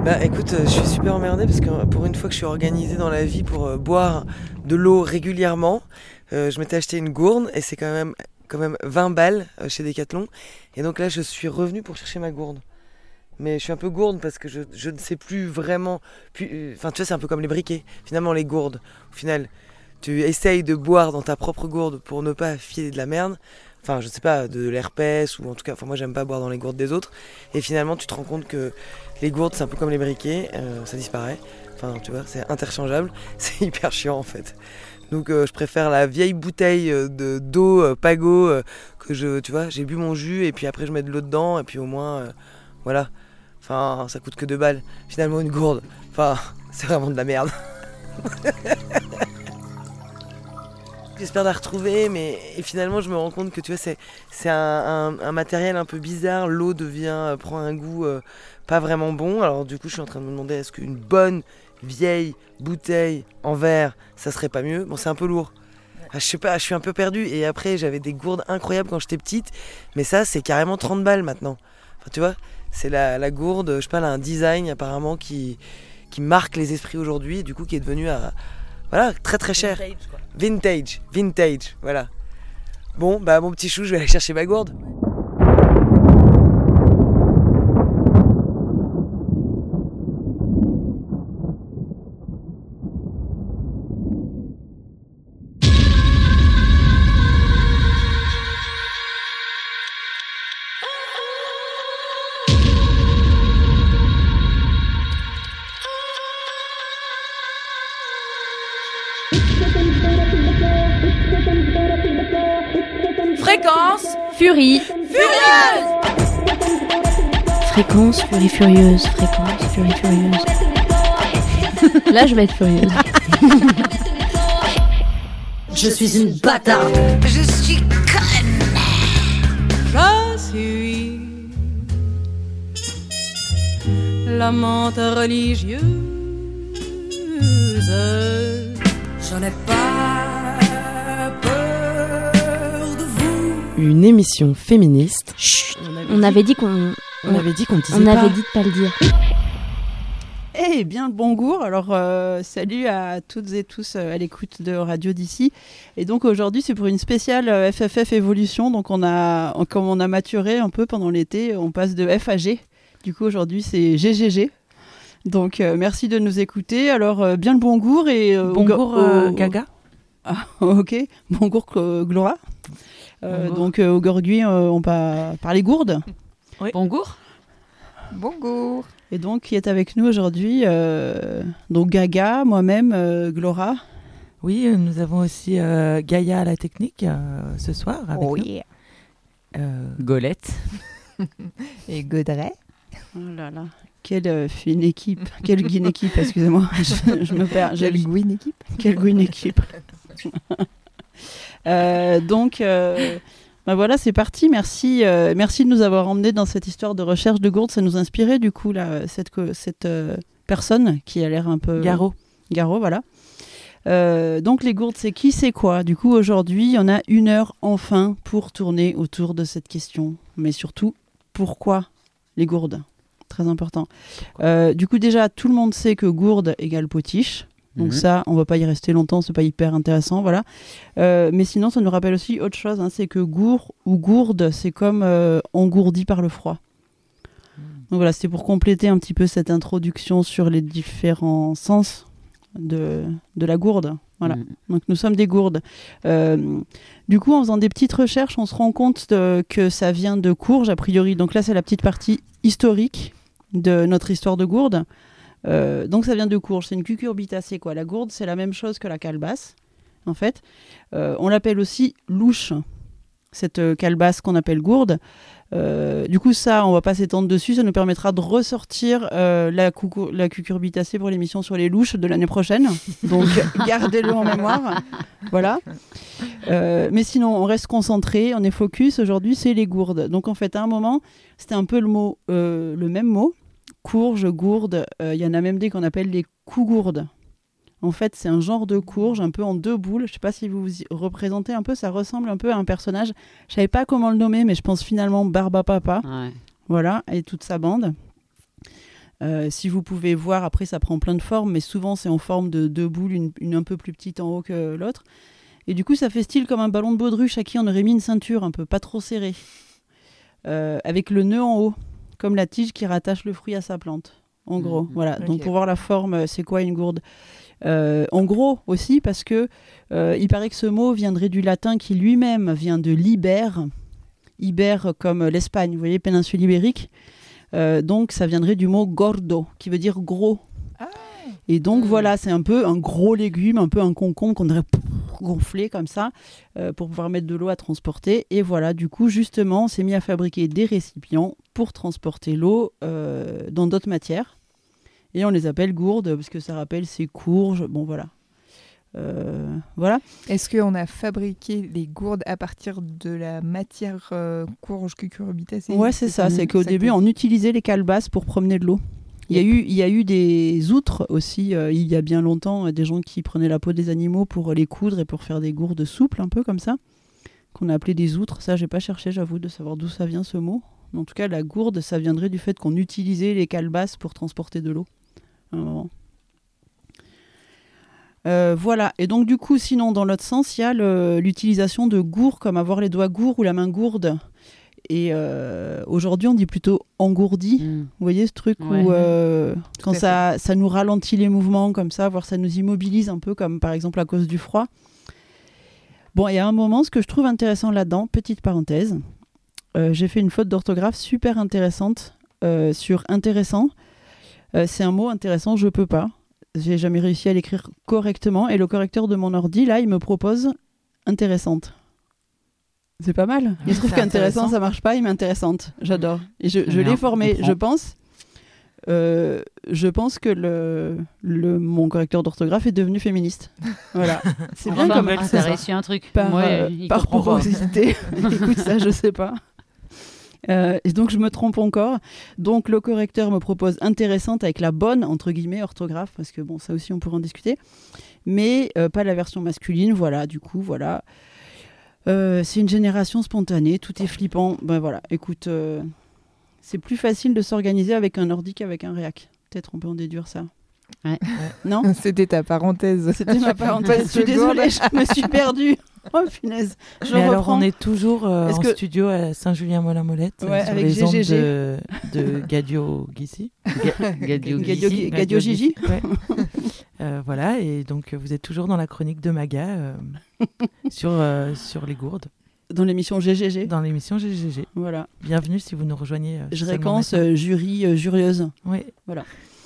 Bah écoute, je suis super emmerdée parce que pour une fois que je suis organisée dans la vie pour boire de l'eau régulièrement, je m'étais acheté une gourde et c'est quand même 20 balles chez Decathlon. Et donc là, je suis revenue pour chercher ma gourde. Mais je suis un peu gourde parce que je ne sais plus vraiment. Enfin, tu vois, c'est un peu comme les briquets. Finalement, les gourdes, au final, tu essayes de boire dans ta propre gourde pour ne pas filer de la merde. Enfin, je sais pas, de l'herpès ou en tout cas, enfin, moi, j'aime pas boire dans les gourdes des autres. Et finalement, tu te rends compte que les gourdes, c'est un peu comme les briquets, ça disparaît. Enfin, tu vois, c'est interchangeable. C'est hyper chiant en fait. Donc, je préfère la vieille bouteille d'eau Pago que tu vois, j'ai bu mon jus et puis après, je mets de l'eau dedans et puis au moins, voilà. Enfin, ça coûte que 2 balles. Finalement, une gourde, enfin, c'est vraiment de la merde. J'espère la retrouver, mais et finalement, je me rends compte que tu vois, c'est un matériel un peu bizarre. L'eau prend un goût pas vraiment bon. Alors, du coup, je suis en train de me demander est-ce qu'une bonne vieille bouteille en verre, ça serait pas mieux? Bon, c'est un peu lourd. Ah, je sais pas, je suis un peu perdu. Et après, j'avais des gourdes incroyables quand j'étais petite, mais ça, c'est carrément 30 balles maintenant. Enfin, tu vois, c'est la gourde, je sais pas, elle a un design apparemment qui marque les esprits aujourd'hui, du coup, qui est devenu voilà, très très cher. Vintage, quoi. Vintage, voilà. Bon, bah mon petit chou, je vais aller chercher ma gourde. Fréquence Furie Furieuse. Fréquence Furie Furieuse. Fréquence Furie Furieuse. Là, je vais être furieuse. Je suis une bâtarde. Je suis conne. Je suis la menthe religieuse. J'en ai pas peur de vous. Une émission féministe. Chut, on avait dit qu'on disait on avait dit de pas le dire. Eh bien, le bonjour. Alors, salut à toutes et tous à l'écoute de Radio d'ici. Et donc, aujourd'hui, c'est pour une spéciale FFF Évolution. Donc, comme on a maturé un peu pendant l'été, on passe de F à G. Du coup, aujourd'hui, c'est GGG. Donc, merci de nous écouter. Alors, bien le bonjour et... Bonjour Gaga. Ah, ok. Bonjour Glora. Donc, aujourd'hui, on va parler gourde. Oui. Bonjour. Bonjour. Et donc, qui est avec nous aujourd'hui donc Gaga, moi-même, Glora. Oui, nous avons aussi Gaïa à la technique ce soir avec nous. Yeah. Golette. Et Godret. Oh là là, quelle fine équipe. Quelle guine équipe, excusez-moi. Je me perds. Quelle gouine équipe. Quelle gouine équipe. Donc, bah voilà, c'est parti. Merci de nous avoir emmenés dans cette histoire de recherche de gourde. Ça nous inspirait, du coup, là, cette personne qui a l'air un peu... Garo, voilà. Donc, les gourdes, c'est qui, c'est quoi? Du coup, aujourd'hui, on a 1 heure, enfin, pour tourner autour de cette question. Mais surtout, pourquoi les gourdes? Très important. Du coup, déjà, tout le monde sait que gourde égale potiche. Donc ça, on va pas y rester longtemps, c'est pas hyper intéressant, voilà. Mais sinon, ça nous rappelle aussi autre chose, hein, c'est que gour ou gourde, c'est comme engourdi par le froid. Donc voilà, c'est pour compléter un petit peu cette introduction sur les différents sens de la gourde. Voilà. Donc nous sommes des gourdes. Du coup, en faisant des petites recherches, on se rend compte que ça vient de courge, a priori. Donc là, c'est la petite partie historique de notre histoire de gourde. Donc ça vient de courge, c'est une cucurbitacée quoi. La gourde, c'est la même chose que la calebasse en fait. On l'appelle aussi louche, cette calebasse qu'on appelle gourde. Du coup ça, on va pas s'étendre dessus, ça nous permettra de ressortir la cucurbitacée pour l'émission sur les louches de l'année prochaine. Donc gardez-le en mémoire. Voilà. Mais sinon, on reste concentré, on est focus. Aujourd'hui, c'est les gourdes. Donc en fait, à un moment, c'était un peu le même mot. Courge, gourde, y en a même des qu'on appelle les cougourdes. En fait, c'est un genre de courge un peu en 2 boules. Je ne sais pas si vous vous représentez un peu, ça ressemble un peu à un personnage. Je ne savais pas comment le nommer, mais je pense finalement Barbapapa. Ouais. Voilà, et toute sa bande. Si vous pouvez voir, après ça prend plein de formes, mais souvent c'est en forme de deux boules, une un peu plus petite en haut que l'autre. Et du coup ça fait style comme un ballon de baudruche à qui on aurait mis une ceinture un peu pas trop serrée, avec le nœud en haut, comme la tige qui rattache le fruit à sa plante. En gros, voilà. Ok. Donc pour voir la forme, c'est quoi une gourde ? En gros aussi parce que il paraît que ce mot viendrait du latin qui lui-même vient de l'Ibère, Ibère comme l'Espagne, vous voyez, péninsule ibérique. Donc ça viendrait du mot gordo, qui veut dire gros. Et donc voilà, c'est un peu un gros légume, un peu un concombre qu'on aurait gonflé comme ça pour pouvoir mettre de l'eau à transporter. Et voilà, du coup, justement, on s'est mis à fabriquer des récipients pour transporter l'eau dans d'autres matières. Et on les appelle gourdes parce que ça rappelle ces courges. Bon, voilà. Voilà. Est-ce qu'on a fabriqué les gourdes à partir de la matière courge cucurbitacée? Ouais, c'est ça. C'est qu'au début, on utilisait les calebasses pour promener de l'eau. Il y a eu des outres aussi, il y a bien longtemps, des gens qui prenaient la peau des animaux pour les coudre et pour faire des gourdes souples, un peu comme ça, qu'on a appelé des outres. Ça, j'ai pas cherché, j'avoue, de savoir d'où ça vient ce mot. En tout cas, la gourde, ça viendrait du fait qu'on utilisait les calebasses pour transporter de l'eau. À un moment. Voilà. Et donc, du coup, sinon, dans l'autre sens, il y a l'utilisation de gourd, comme avoir les doigts gourds ou la main gourde. Et aujourd'hui, on dit plutôt engourdi. Vous voyez ce truc où quand ça nous ralentit les mouvements comme ça, voire ça nous immobilise un peu, comme par exemple à cause du froid. Bon, il y a un moment, ce que je trouve intéressant là-dedans, petite parenthèse, j'ai fait une faute d'orthographe super intéressante sur intéressant. C'est un mot intéressant, je peux pas. J'ai jamais réussi à l'écrire correctement. Et le correcteur de mon ordi, là, il me propose intéressante. C'est pas mal. Il se trouve qu'intéressant, ça marche pas, il m'est intéressante. J'adore. Et je l'ai formé, je pense. Je pense que mon correcteur d'orthographe est devenu féministe. Voilà. C'est bien comme elle. T'as réussi un truc. Par porosité. Écoute, ça, je sais pas. Et donc, je me trompe encore. Donc, le correcteur me propose intéressante avec la bonne, entre guillemets, orthographe, parce que bon, ça aussi, on pourrait en discuter. Mais pas la version masculine. Voilà, du coup, voilà. C'est une génération spontanée, tout est flippant. Ben voilà, écoute, c'est plus facile de s'organiser avec un ordi qu'avec un réac. Peut-être on peut en déduire ça. Ouais. Non ? C'était ta parenthèse. C'était ma parenthèse. Je suis désolée, je me suis perdue. Oh punaise. Mais alors on est toujours en studio à Saint-Julien-Molin-Molette, sur avec les ondes GGG. de Gadio-Guissy. Gadio-Gigi. Ouais. Voilà, et donc vous êtes toujours dans la chronique de Maga sur les gourdes. Dans l'émission GGG. Dans l'émission GGG. Voilà. Bienvenue si vous nous rejoignez. Je récompense jurieuse. Oui. Voilà.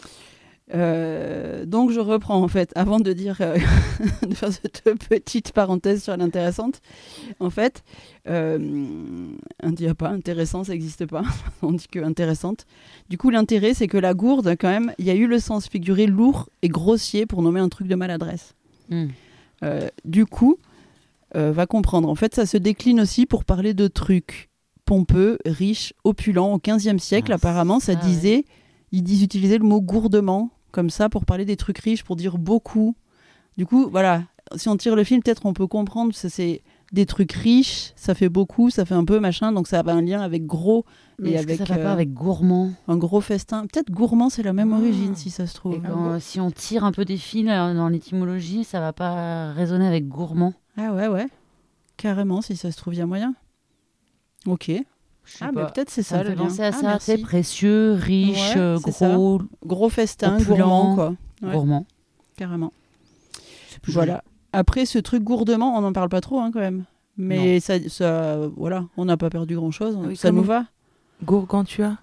Donc je reprends en fait, avant de dire de faire cette petite parenthèse sur l'intéressante. En fait, on dit pas intéressant, ça n'existe pas. On dit que intéressante. Du coup, l'intérêt, c'est que la gourde, quand même, il y a eu le sens figuré lourd et grossier pour nommer un truc de maladresse. Du coup, va comprendre. En fait, ça se décline aussi pour parler de trucs pompeux, riches, opulents. Au XVe siècle, apparemment, ça disait. Ils utilisaient le mot gourdement, comme ça, pour parler des trucs riches, pour dire beaucoup. Du coup, voilà, si on tire le film, peut-être on peut comprendre que c'est des trucs riches, ça fait beaucoup, ça fait un peu machin, donc ça a un lien avec gros. Mais et est-ce avec, que ça va pas avec gourmand ? Un gros festin. Peut-être gourmand, c'est la même origine, si ça se trouve. Et si on tire un peu des fils dans l'étymologie, ça va pas résonner avec gourmand ? Ah ouais. Carrément, si ça se trouve, il y a moyen. Ok. Mais peut-être c'est ça, me fait le lien. penser à ça, c'est précieux, riche, gros. Gros festin, opulent, gourmand, quoi. Ouais. Gourmand. Carrément. Voilà. Après, ce truc gourdement, on n'en parle pas trop, hein, quand même. Mais ça, voilà, on n'a pas perdu grand-chose. Oui, ça nous va. Gourgantua.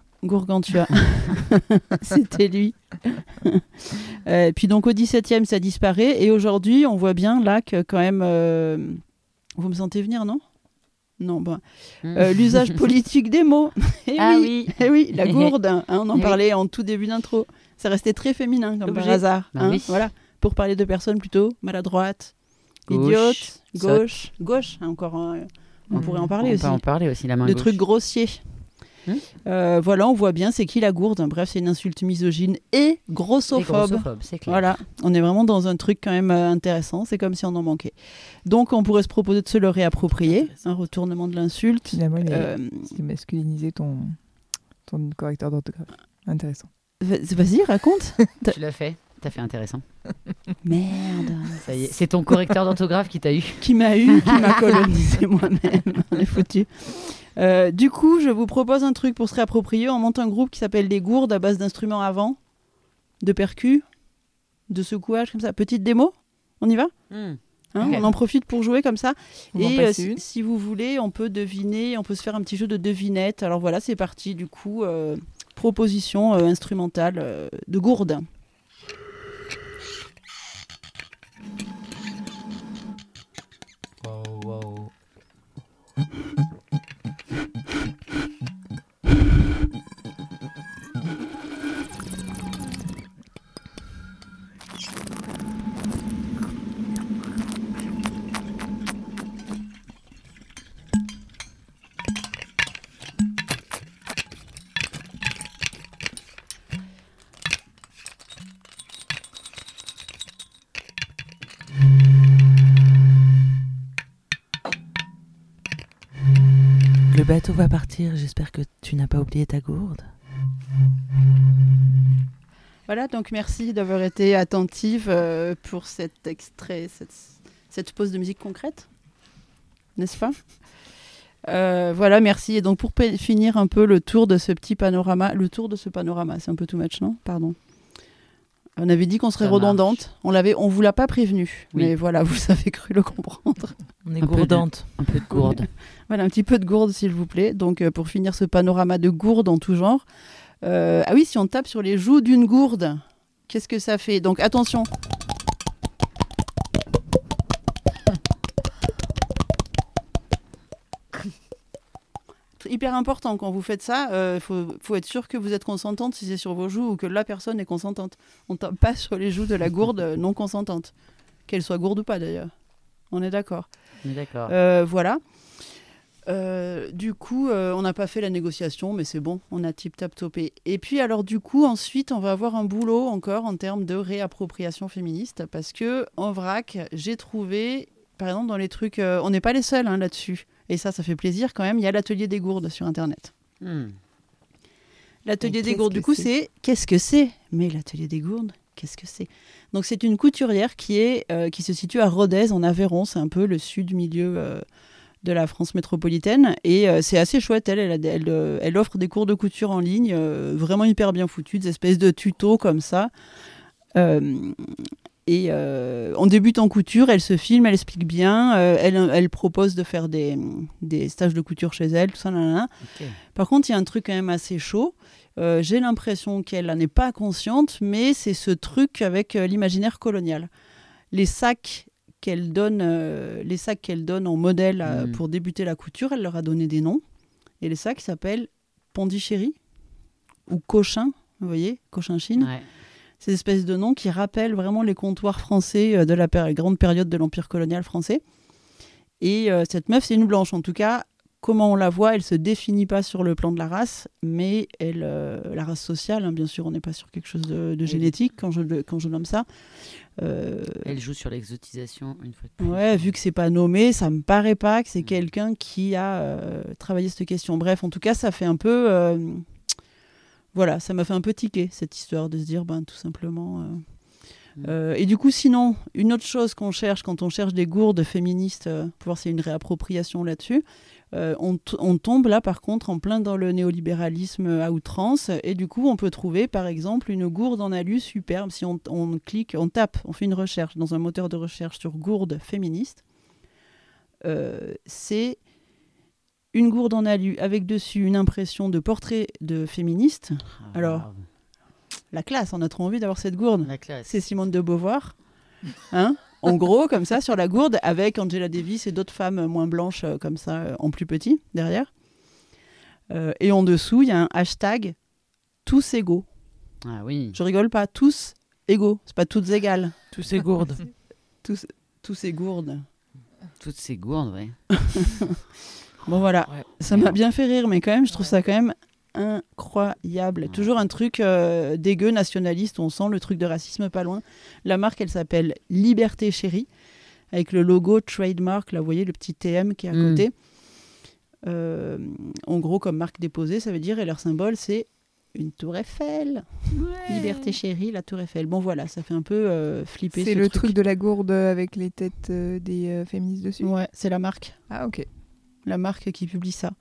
C'était lui. Puis donc, au XVIIe, ça disparaît. Et aujourd'hui, on voit bien là que quand même... Vous me sentez venir, non ? Non, l'usage politique des mots. Oui, la gourde, hein, on en parlait en tout début d'intro. Ça restait très féminin, comme par hasard. Voilà, pour parler de personnes plutôt maladroites, idiotes, gauche, encore, on pourrait en parler aussi. On peut en parler aussi, la main de gauche. trucs grossiers. Voilà, on voit bien c'est qui la gourde. Bref, c'est une insulte misogyne et grossophobe. C'est clair. Voilà, on est vraiment dans un truc quand même intéressant. C'est comme si on en manquait. Donc, on pourrait se proposer de se le réapproprier. Un retournement de l'insulte. Finalement, c'est masculiniser ton correcteur d'orthographe. Intéressant. Vas-y, raconte. Tu l'as fait. T'as fait intéressant. Merde. Ça y est. C'est ton correcteur d'orthographe qui t'a eu. Qui m'a colonisé moi-même. On est foutus. Du coup, je vous propose un truc pour se réapproprier. On monte un groupe qui s'appelle les Gourdes à base d'instruments à vent, de percus, de secouage, comme ça. Petite démo, on y va Ok. On en profite pour jouer comme ça. On va en Et passer une. si vous voulez, on peut deviner, on peut se faire un petit jeu de devinette. Alors voilà, c'est parti. Du coup, proposition instrumentale de Gourdes. Wow. Le bateau va partir, j'espère que tu n'as pas oublié ta gourde. Voilà, donc merci d'avoir été attentive pour cet extrait, cette pause de musique concrète, n'est-ce pas ? Voilà, merci. Et donc pour finir un peu le tour de ce petit panorama, c'est un peu too much, non ? Pardon. On avait dit qu'on serait Ça redondante, on vous l'a pas prévenu, Oui. mais voilà, vous avez cru le comprendre. On est Un peu gourdante. Un peu de gourde. Voilà, un petit peu de gourde s'il vous plaît. Donc pour finir ce panorama de gourde en tout genre. Ah oui, si on tape sur les joues d'une gourde, qu'est-ce que ça fait ? Donc attention. Hyper important quand vous faites ça, faut être sûr que vous êtes consentante si c'est sur vos joues ou que la personne est consentante. On tape pas sur les joues de la gourde non consentante, qu'elle soit gourde ou pas d'ailleurs. On est d'accord. On est d'accord. Voilà. Du coup, on n'a pas fait la négociation, mais c'est bon, on a tip-tap-topé. Et puis alors du coup, ensuite, on va avoir un boulot encore en termes de réappropriation féministe, parce que en vrac, j'ai trouvé, par exemple, dans les trucs, on n'est pas les seuls là-dessus. Et ça fait plaisir quand même. Il y a l'atelier des gourdes sur Internet. L'atelier Et des qu'est-ce gourdes, que du coup, c'est c'est qu'est-ce que c'est ? Mais l'atelier des gourdes, qu'est-ce que c'est ? Donc c'est une couturière qui se situe à Rodez en Aveyron, c'est un peu le sud-milieu de la France métropolitaine, et c'est assez chouette. Elle offre des cours de couture en ligne, vraiment hyper bien foutus, des espèces de tutos comme ça. Et on débute en couture, elle se filme, elle explique bien, elle propose de faire des stages de couture chez elle, tout ça, nanana. Okay. Par contre, il y a un truc quand même assez chaud. J'ai l'impression qu'elle n'en est pas consciente, mais c'est ce truc avec l'imaginaire colonial. Les sacs qu'elle donne en modèle pour débuter la couture, elle leur a donné des noms. Et les sacs s'appellent Pondichéry ou Cochin, vous voyez, Cochinchine. Ouais. Ces espèces de noms qui rappellent vraiment les comptoirs français de la grande période de l'Empire colonial français. Et cette meuf, c'est une blanche. En tout cas, comment on la voit, elle ne se définit pas sur le plan de la race, mais la race sociale, hein, bien sûr, on n'est pas sur quelque chose de génétique quand je nomme ça. Elle joue sur l'exotisation une fois de plus. Ouais, vu que c'est pas nommé, ça me paraît pas que c'est quelqu'un qui a travaillé cette question. Bref, en tout cas, ça fait un peu... Voilà, ça m'a fait un peu tiquer, cette histoire de se dire, tout simplement... et du coup, sinon, une autre chose qu'on cherche quand on cherche des gourdes féministes, pour voir s'il y a une réappropriation là-dessus, on tombe là, par contre, en plein dans le néolibéralisme à outrance. Et du coup, on peut trouver, par exemple, une gourde en alu superbe. Si on clique, on tape, on fait une recherche dans un moteur de recherche sur gourde féministe, c'est... une gourde en alu avec dessus une impression de portrait de féministe. Alors, la classe, on a trop envie d'avoir cette gourde. La classe. C'est Simone de Beauvoir. Hein, en gros, comme ça, sur la gourde, avec Angela Davis et d'autres femmes moins blanches, comme ça, en plus petit, derrière. Et en dessous, il y a un hashtag « tous égaux ». Ah oui. Je rigole pas, tous égaux. C'est pas toutes égales. Tous ces gourdes. Tous ces gourdes. Toutes ces gourdes, ouais. Bon voilà, Ouais. ça m'a bien fait rire, mais quand même, je trouve ça quand même incroyable. Ouais. Toujours un truc dégueu, nationaliste, on sent le truc de racisme pas loin. La marque, elle s'appelle Liberté Chérie, avec le logo trademark, là, vous voyez, le petit TM qui est à côté. En gros, comme marque déposée, ça veut dire, et leur symbole, c'est une tour Eiffel. Liberté chérie, la tour Eiffel. Bon voilà, ça fait un peu flipper. C'est ce le truc de la gourde avec les têtes des féministes dessus. Ouais, c'est la marque. Ah ok. La marque qui publie ça.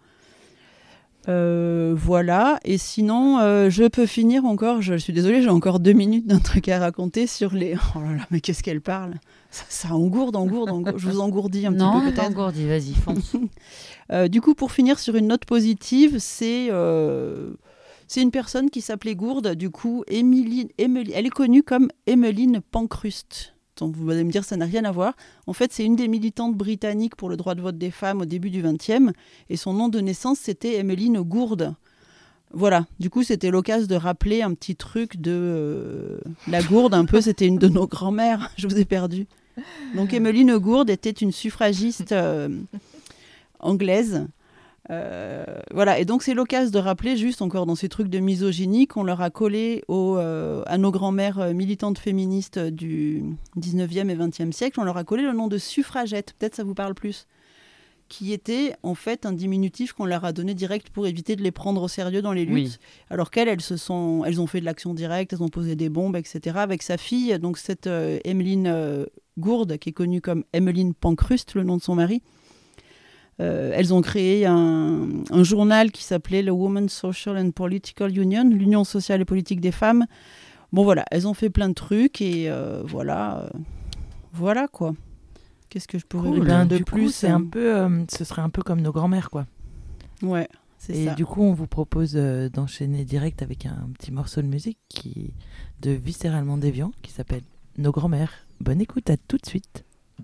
Voilà, et sinon, je peux finir encore, je suis désolée, j'ai encore 2 minutes d'un truc à raconter sur les... Oh là là, mais qu'est-ce qu'elle parle ? Ça engourde. Je vous engourdis un petit peu peut-être. Non, engourdis, vas-y, fonce. Du coup, pour finir sur une note positive, c'est une personne qui s'appelait Gourde, du coup, Emmeline, elle est connue comme Emmeline Pankhurst. Donc vous allez me dire, ça n'a rien à voir. En fait, c'est une des militantes britanniques pour le droit de vote des femmes au début du XXe. Et son nom de naissance, c'était Emmeline Gourde. Voilà. Du coup, c'était l'occasion de rappeler un petit truc de la Gourde. Un peu, c'était une de nos grand-mères. Je vous ai perdu. Donc, Emmeline Gourde était une suffragiste anglaise. Voilà, et donc c'est l'occasion de rappeler, juste encore dans ces trucs de misogynie, qu'on leur a collé à nos grands-mères militantes féministes du 19e et 20e siècle, on leur a collé le nom de suffragette, peut-être ça vous parle plus, qui était en fait un diminutif qu'on leur a donné direct pour éviter de les prendre au sérieux dans les luttes, Oui. alors qu'elles ont fait de l'action directe, elles ont posé des bombes, etc. avec sa fille, donc cette Emmeline Gourde, qui est connue comme Emmeline Pankhurst, le nom de son mari. Elles ont créé un journal qui s'appelait le Women's Social and Political Union, l'Union sociale et politique des femmes. Bon voilà, elles ont fait plein de trucs et voilà quoi. Qu'est-ce que je pourrais vous dire de du plus coup, c'est un peu, ce serait un peu comme nos grand-mères, quoi. Ouais, c'est ça. Et du coup, on vous propose d'enchaîner direct avec un petit morceau de musique de Viscéralement Déviant qui s'appelle Nos grand-mères. Bonne écoute, à tout de suite.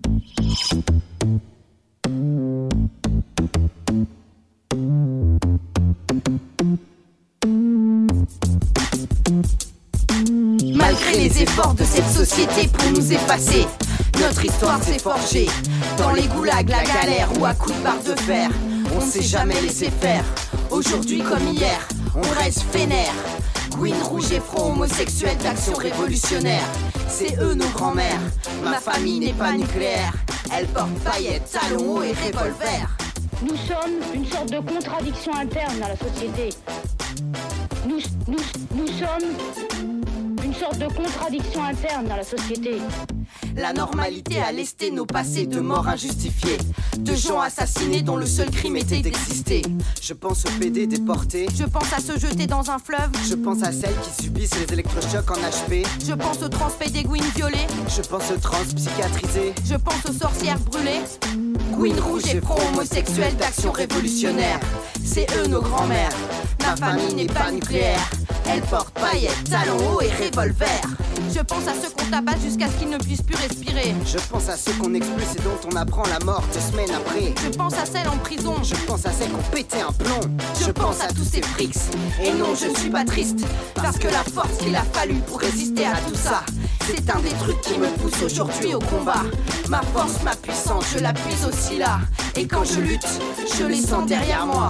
Malgré les efforts de cette société pour nous effacer, notre histoire s'est forgée dans les goulags, la galère ou à coups de barre de fer. On s'est jamais laissé faire. Aujourd'hui comme hier, on reste vénère. Queen rouge et front homosexuel d'action révolutionnaire. C'est eux nos grands-mères. Ma famille n'est pas nucléaire. Elle porte paillettes, talons hauts et revolver. Nous sommes une sorte de contradiction interne à la société. Nous sommes une sorte de contradiction interne à la société. La normalité a lesté nos passés de morts injustifiées, de gens assassinés dont le seul crime était d'exister. Je pense aux PD déportés. Je pense à se jeter dans un fleuve. Je pense à celles qui subissent les électrochocs en HP. Je pense aux trans pédéguines violées. Je pense aux trans psychiatrisés. Je pense aux sorcières brûlées. Queen rouge et front homosexuel d'action révolutionnaire. C'est eux nos grands-mères. Ma famille n'est pas nucléaire. Elle porte paillettes, talons hauts et revolver. Je pense à ceux qu'on tabasse jusqu'à ce qu'ils ne puissent plus respirer. Je pense à ceux qu'on expulse et dont on apprend la mort 2 semaines après. Je pense à celles en prison. Je pense à celles qui ont pété un plomb. Je pense à tous ces frics. Et non, je ne suis pas triste. Parce que la force qu'il a fallu pour résister à tout ça, c'est un des trucs qui me pousse aujourd'hui au combat. Ma force, ma puissance, je la puise aussi là. Et quand je lutte, je les sens derrière moi.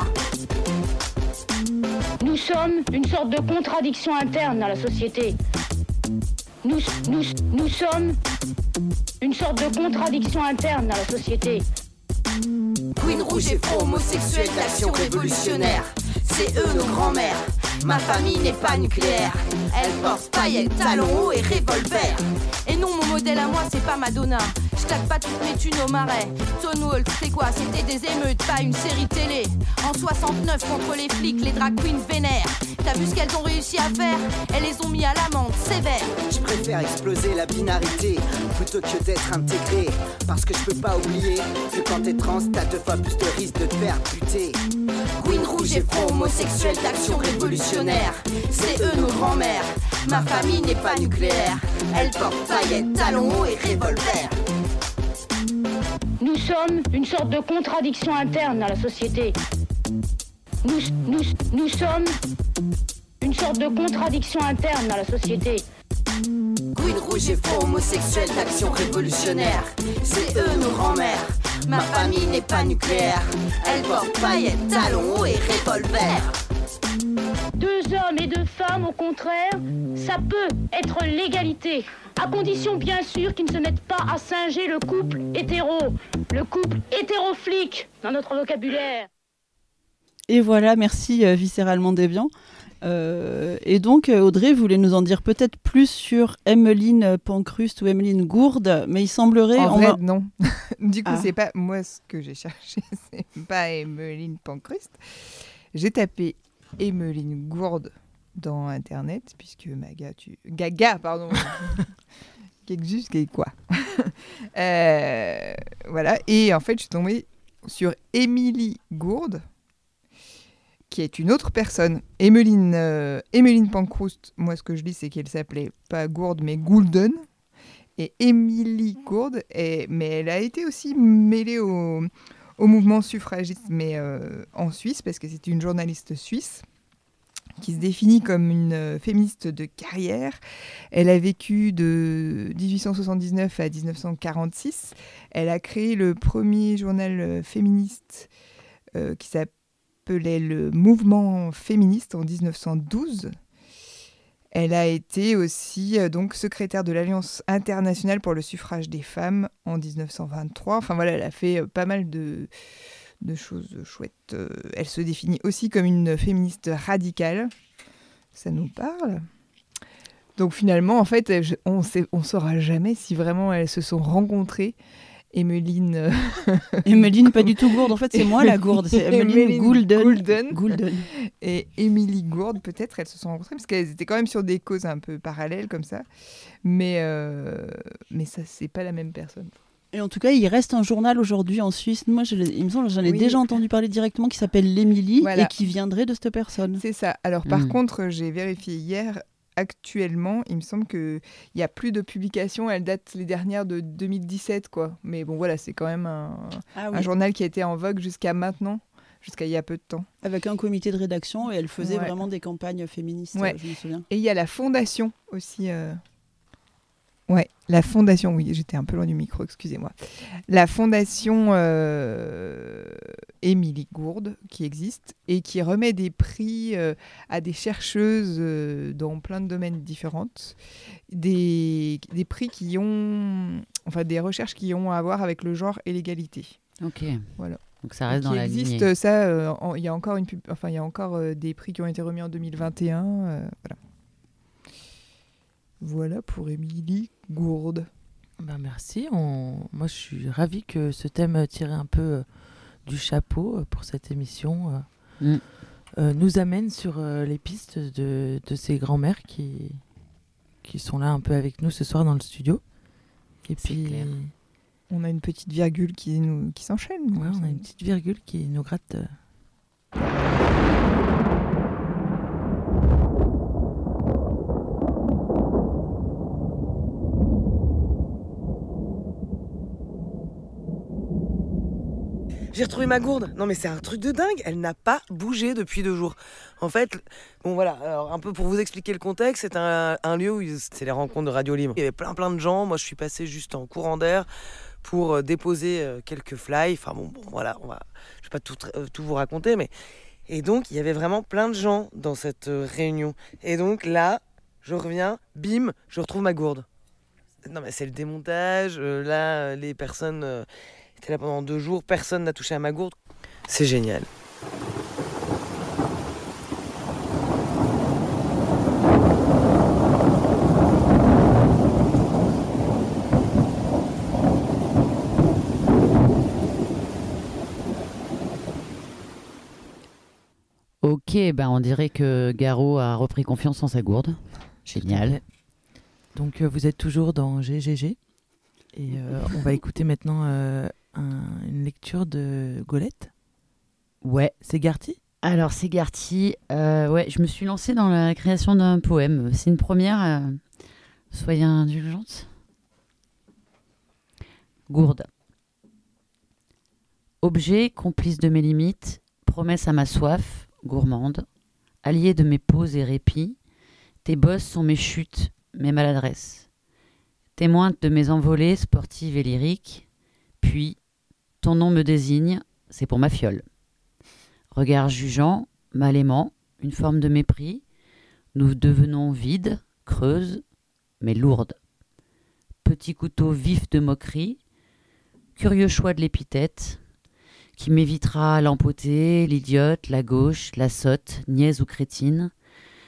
Nous sommes une sorte de contradiction interne à la société. Nous sommes une sorte de contradiction interne à la société. Queen rouge et front homosexuel d'action révolutionnaire. C'est eux nos grands-mères. Ma famille n'est pas nucléaire. Elle porte paillettes, talons hauts et revolver. Et non, mon modèle à moi, c'est pas Madonna. Je claque pas toutes mes thunes au marais. Stonewall, c'est quoi? C'était des émeutes, pas une série télé. En 69, contre les flics, les drag queens vénèrent. T'as vu ce qu'elles ont réussi à faire? Elles les ont mis à l'amende sévère. Je préfère exploser la binarité plutôt que d'être intégré. Parce que je peux pas oublier que quand t'es trans, t'as 2 fois plus de risque de te faire buter. Queen rouge et front homosexuel d'action révolutionnaire. C'est eux nos grands-mères. Ma famille n'est pas nucléaire. Elle porte paillettes, talons hauts et revolver. Nous sommes une sorte de contradiction interne à la société. Nous sommes une sorte de contradiction interne à la société. Queen rouge et front homosexuel d'action révolutionnaire. C'est eux nos grands-mères. Ma famille n'est pas nucléaire. Elle porte paillettes, talons hauts et revolver. 2 hommes et 2 femmes, au contraire, ça peut être l'égalité. À condition, bien sûr, qu'ils ne se mettent pas à singer le couple hétéroflic dans notre vocabulaire. Et voilà, merci Viscéralement Déviant. Et donc, Audrey voulait nous en dire peut-être plus sur Emmeline Pankhurst ou Emmeline Gourde, mais il semblerait... En vrai, non. Du coup, c'est pas moi ce que j'ai cherché, c'est pas Emmeline Pankhurst. J'ai tapé Emmeline Gourde dans Internet, puisque Gaga, pardon. Quoi. Voilà. Et en fait, je suis tombée sur Émilie Gourde, qui est une autre personne. Emmeline Pankhurst, moi, ce que je dis, c'est qu'elle s'appelait pas Gourde, mais Goulden. Et Émilie Gourde, mais elle a été aussi mêlée au mouvement suffragiste, mais en Suisse, parce que c'est une journaliste suisse qui se définit comme une féministe de carrière. Elle a vécu de 1879 à 1946. Elle a créé le premier journal féministe qui s'appelait le Mouvement féministe en 1912. Elle a été aussi donc secrétaire de l'Alliance internationale pour le suffrage des femmes en 1923. Enfin voilà, elle a fait pas mal de choses chouettes. Elle se définit aussi comme une féministe radicale. Ça nous parle. Donc finalement, en fait, on saura jamais si vraiment elles se sont rencontrées. Emmeline pas du tout Gourde. En fait, c'est moi la Gourde. C'est Emmeline Goulden. Et Émilie Gourde, peut-être, elles se sont rencontrées parce qu'elles étaient quand même sur des causes un peu parallèles comme ça. Mais ça, c'est pas la même personne. Et en tout cas, il reste un journal aujourd'hui en Suisse. Moi, il me semble que j'en ai déjà entendu parler directement, qui s'appelle l'Émilie et qui viendrait de cette personne. C'est ça. Alors, par contre, j'ai vérifié hier. Actuellement, il me semble qu'il n'y a plus de publications. Elles datent les dernières de 2017, quoi. Mais bon, voilà, c'est quand même un journal qui a été en vogue jusqu'à maintenant, jusqu'à il y a peu de temps. Avec un comité de rédaction, et elle faisait vraiment des campagnes féministes, je me souviens. Et il y a la fondation aussi. Ouais, la fondation, oui, j'étais un peu loin du micro, excusez-moi. La fondation Émilie Gourde, qui existe et qui remet des prix à des chercheuses dans plein de domaines différents. Des prix qui ont... Enfin, des recherches qui ont à voir avec le genre et l'égalité. Ok. Voilà. Donc ça reste dans la lignée. Il existe ça, il y a encore des prix qui ont été remis en 2021. Voilà. Voilà pour Émilie Gourde. Ben merci. Moi, je suis ravie que ce thème tiré un peu du chapeau pour cette émission nous amène sur les pistes de ces grands-mères qui sont là un peu avec nous ce soir dans le studio. Et puis, clair. On a une petite virgule qui s'enchaîne. Ouais, on a une petite virgule qui nous gratte. J'ai retrouvé ma gourde. Non mais c'est un truc de dingue. Elle n'a pas bougé depuis 2 jours. En fait, bon voilà, alors un peu pour vous expliquer le contexte, c'est un lieu où c'est les rencontres de Radio Libre. Il y avait plein de gens. Moi je suis passé juste en courant d'air pour déposer quelques fly. Enfin bon voilà, je vais pas tout vous raconter, mais... Et donc il y avait vraiment plein de gens dans cette réunion. Et donc là, je reviens, bim, je retrouve ma gourde. Non mais c'est le démontage. Là, les personnes... J'étais là pendant 2 jours, personne n'a touché à ma gourde. C'est génial. Ok, ben on dirait que Garot a repris confiance en sa gourde. Génial. Donc vous êtes toujours dans GGG. Et on va écouter maintenant une lecture de Golette. Ouais. C'est Garty ? Alors c'est Garty. Je me suis lancée dans la création d'un poème. C'est une première. Soyez indulgente. Gourde. Objet, complice de mes limites, promesse à ma soif, gourmande, allié de mes pauses et répits, tes bosses sont mes chutes, mes maladresses. Témoin de mes envolées sportives et lyriques, puis ton nom me désigne, c'est pour ma fiole. Regard jugeant, mal aimant, une forme de mépris, nous devenons vides, creuses, mais lourdes. Petit couteau vif de moquerie, curieux choix de l'épithète, qui m'évitera l'empotée, l'idiote, la gauche, la sotte, niaise ou crétine,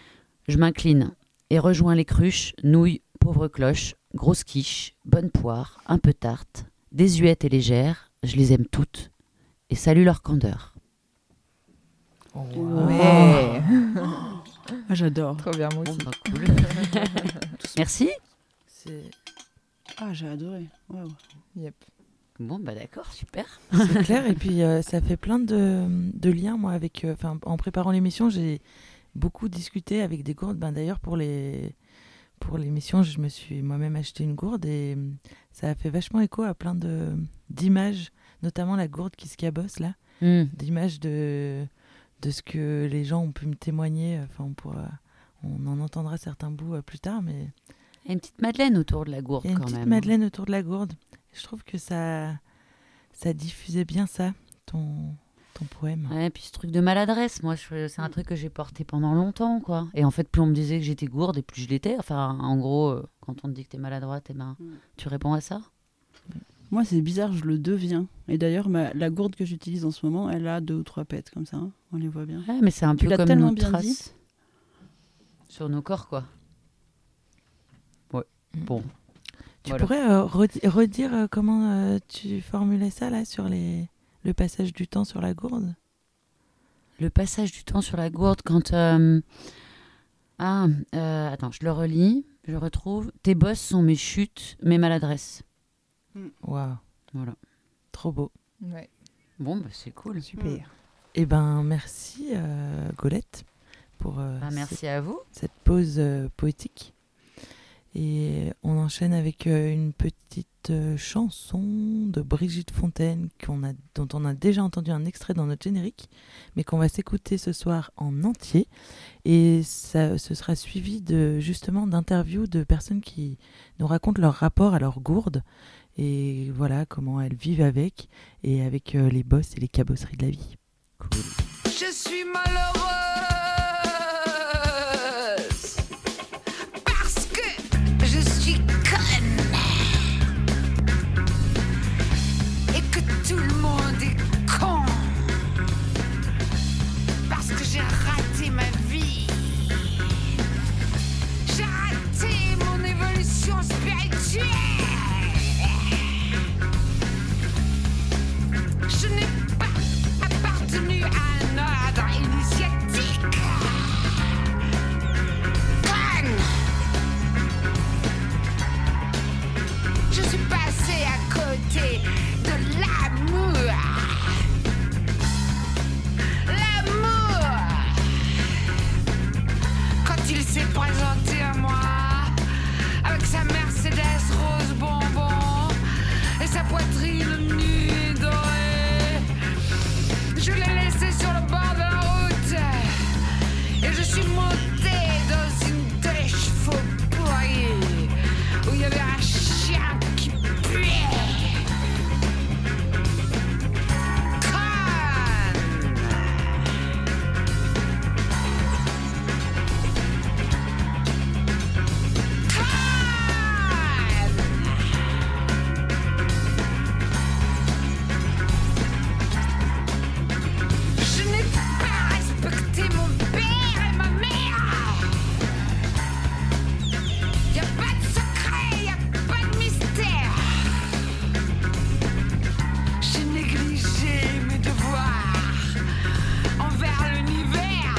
Je m'incline et rejoins les cruches, nouilles, pauvres cloches, grosses quiches, bonnes poires, un peu tarte, désuètes et légères, je les aime toutes et salue leur candeur. Oh, wow. Ouais. Ah, j'adore. Trop bien, moi aussi. Bon, cool. Merci. Ah, j'ai adoré. Wow. Yep. Bon, d'accord, super. C'est clair, et puis ça fait plein de liens, moi, avec... en préparant l'émission, j'ai beaucoup discuté avec des gourdes. D'ailleurs, pour l'émission, je me suis moi-même acheté une gourde, et ça a fait vachement écho à plein d'images, notamment la gourde qui se cabosse, là, d'images de ce que les gens ont pu me témoigner. On en entendra certains bouts plus tard, mais... Il y a une petite madeleine autour de la gourde, quand même. Une petite madeleine autour de la gourde. Je trouve que ça diffusait bien ça, ton poème. Ouais, et puis ce truc de maladresse, moi, c'est un truc que j'ai porté pendant longtemps, quoi. Et en fait, plus on me disait que j'étais gourde, et plus je l'étais. Enfin, en gros, quand on te dit que t'es maladroite, tu réponds à ça. Moi, c'est bizarre, je le deviens. Et d'ailleurs, la gourde que j'utilise en ce moment, elle a 2 ou 3 pets, comme ça. Hein. On les voit bien. Ouais, mais c'est un peu comme nos traces sur nos corps, quoi. Ouais, bon. Tu pourrais redire comment tu formulais ça, là, sur le passage du temps sur la gourde ? Le passage du temps sur la gourde, quand... attends, je le relis, je retrouve. Tes bosses sont mes chutes, mes maladresses. Waouh. Voilà. Trop beau. Ouais. Bon, c'est cool. Super. Eh ben, merci, Gaulette, pour merci à vous. Cette pause poétique. Et on enchaîne avec une petite chanson de Brigitte Fontaine dont on a déjà entendu un extrait dans notre générique, mais qu'on va s'écouter ce soir en entier. Et ce sera suivi justement d'interviews de personnes qui nous racontent leur rapport à leur gourde et voilà comment elles vivent avec les bosses et les cabosseries de la vie. Cool. Je suis malheureuse parce que je suis conne et que tout le monde est con parce que j'ai raté ma vie, j'ai raté mon évolution spirituelle. Je n'ai pas appartenu à un ordre initiatique. Conne. Je suis passée à côté de l'amour. L'amour. Quand il s'est présenté à moi, avec sa Mercedes rose bonbon et sa poitrine nue et dorée, je l'ai laissé sur le bord de la route et je suis montée dans une de les chevaux pourris où il y avait un chien qui puait. Je n'ai pas respecté mon père et ma mère. Y a pas de secret, y a pas de mystère. J'ai négligé mes devoirs envers l'univers.